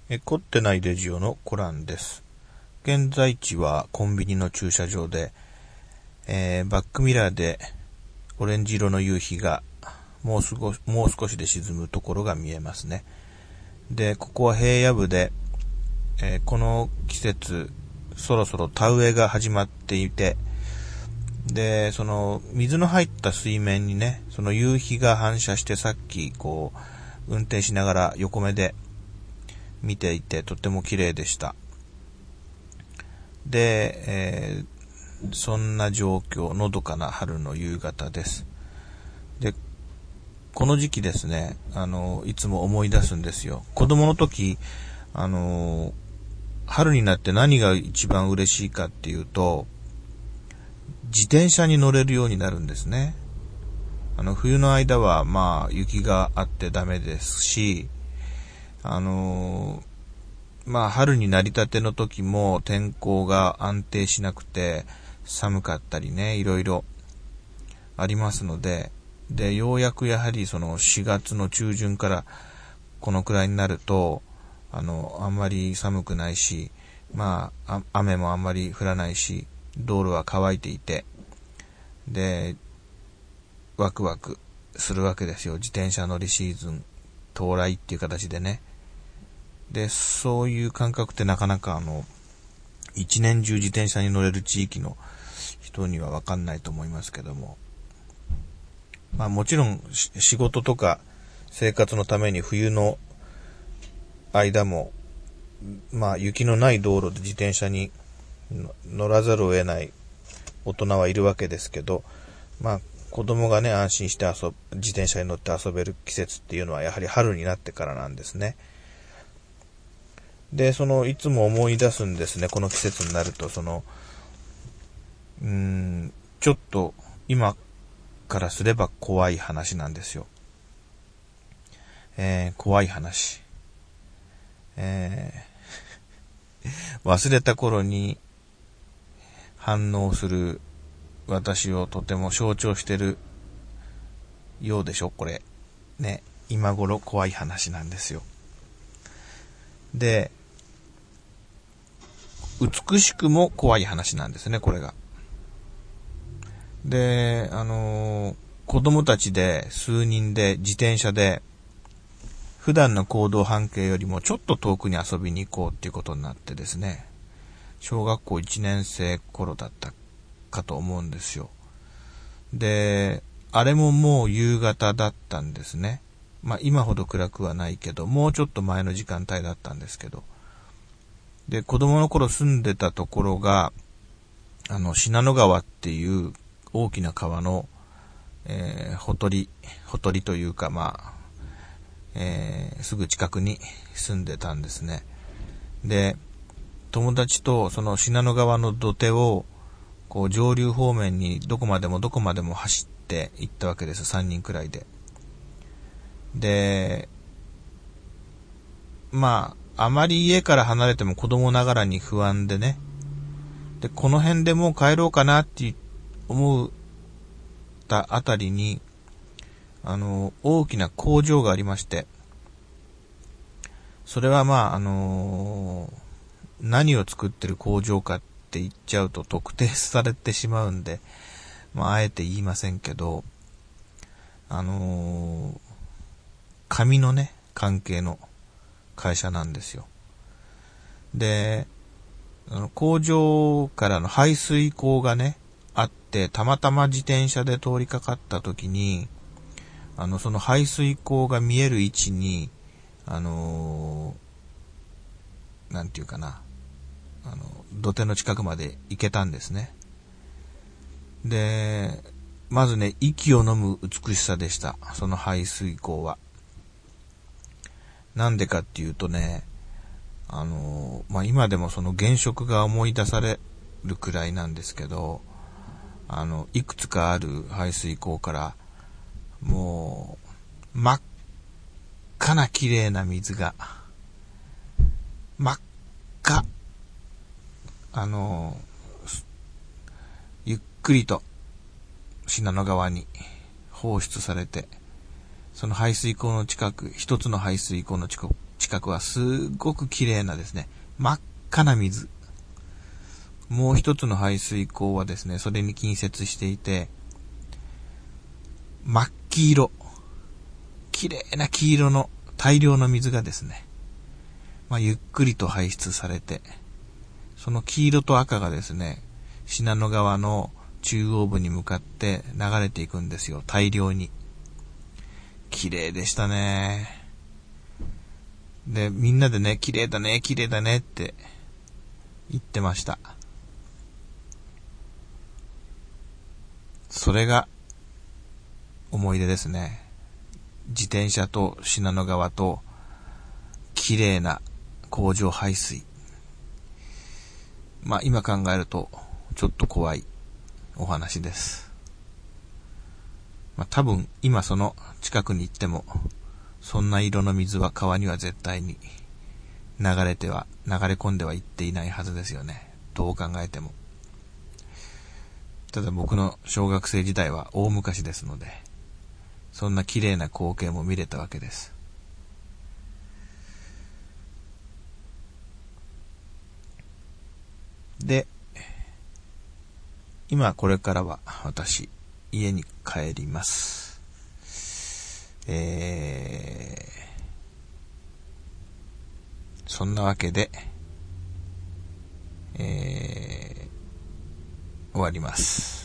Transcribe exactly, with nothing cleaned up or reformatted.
え凝ってないレジオのコランです。現在地はコンビニの駐車場で、えー、バックミラーでオレンジ色の夕日がもうすごもう少しで沈むところが見えますね。で、ここは平野部で、えー、この季節そろそろ田植えが始まっていて、で、その水の入った水面にね、その夕日が反射して、さっきこう運転しながら横目で見ていてとっても綺麗でした。で、えー、そんな状況、のどかな春の夕方です。で、この時期ですね、あのいつも思い出すんですよ。子供の時、あの春になって何が一番嬉しいかっていうと、自転車に乗れるようになるんですね。あの冬の間はまあ雪があってダメですし、あのー、まあ春になりたての時も天候が安定しなくて寒かったりね、いろいろありますので、でようやくやはりそのしがつの中旬からこのくらいになると、あのあんまり寒くないし、まあ雨もあんまり降らないし、道路は乾いていて、でワクワクするわけですよ。自転車乗りシーズン到来っていう形でね。で、そういう感覚ってなかなかあの一年中自転車に乗れる地域の人には分かんないと思いますけども、まあもちろん仕事とか生活のために冬の間もまあ雪のない道路で自転車に乗らざるを得ない大人はいるわけですけど、まあ子供がね安心して遊ぶ自転車に乗って遊べる季節っていうのはやはり春になってからなんですね。で、そのいつも思い出すんですね、この季節になると。そのうーんちょっと今からすれば怖い話なんですよ。えー、怖い話、えー、忘れた頃に反応する私をとても象徴してるようでしょ、これね。今頃怖い話なんですよ。で、美しくも怖い話なんですね、これが。で、あのー、子供たちで数人で自転車で普段の行動半径よりもちょっと遠くに遊びに行こうっていうことになってですね、小学校いちねん生頃だったかと思うんですよ。で、あれももう夕方だったんですね。まあ今ほど暗くはないけど、もうちょっと前の時間帯だったんですけど、で、子供の頃住んでたところが、あの、信濃川っていう大きな川の、えー、ほとり、ほとりというか、まあ、えー、すぐ近くに住んでたんですね。で、友達とその信濃川の土手を、こう、上流方面にどこまでもどこまでも走って行ったわけです。さんにんくらいで。で、まあ、あまり家から離れても子供ながらに不安でね。で、この辺でもう帰ろうかなって思ったあたりに、あの、大きな工場がありまして、それはまあ、あのー、何を作ってる工場かって言っちゃうと特定されてしまうんで、まあ、あえて言いませんけど、あのー、紙のね、関係の会社なんですよ。で、あの工場からの排水溝がね、あって、たまたま自転車で通りかかった時に、あの、その排水溝が見える位置に、あのー、なんていうかな、あの、土手の近くまで行けたんですね。で、まずね、息を飲む美しさでした、その排水溝は。なんでかっていうとね、あの、まあ、今でもその原色が思い出されるくらいなんですけど、あの、いくつかある排水溝から、もう、真っ赤な綺麗な水が、真っ赤、あの、ゆっくりと信濃川に放出されて、その排水溝の近く、一つの排水溝の近近くはすごく綺麗なですね、真っ赤な水。もう一つの排水溝はですね、それに近接していて、真っ黄色。綺麗な黄色の大量の水がですね、まあ、ゆっくりと排出されて、その黄色と赤がですね、信濃川の中央部に向かって流れていくんですよ、大量に。綺麗でしたね。で、みんなでね、綺麗だね、綺麗だねって言ってました。それが思い出ですね。自転車と信濃川と綺麗な工場排水。まあ今考えるとちょっと怖いお話です。まあ多分今その近くに行ってもそんな色の水は川には絶対に流れては流れ込んではいっていないはずですよね。どう考えても。ただ僕の小学生時代は大昔ですので、そんな綺麗な光景も見れたわけです。で、今これからは私、家に帰ります。えー、そんなわけで、えー、終わります。